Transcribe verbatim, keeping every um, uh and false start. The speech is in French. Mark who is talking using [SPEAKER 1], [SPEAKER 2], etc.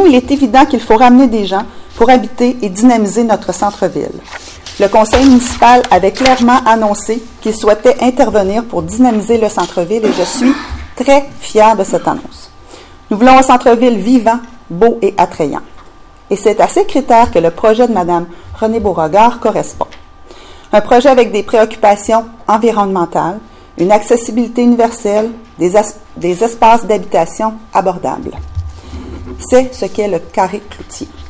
[SPEAKER 1] il est évident qu'il faut ramener des gens pour habiter et dynamiser notre centre-ville. Le conseil municipal avait clairement annoncé qu'il souhaitait intervenir pour dynamiser le centre-ville et je suis très fière de cette annonce. Nous voulons un centre-ville vivant, beau et attrayant. Et c'est à ces critères que le projet de Mme Renée Beauregard correspond. Un projet avec des préoccupations environnementales, une accessibilité universelle, des, des espaces d'habitation abordables. C'est ce qu'est le Carré Cloutier.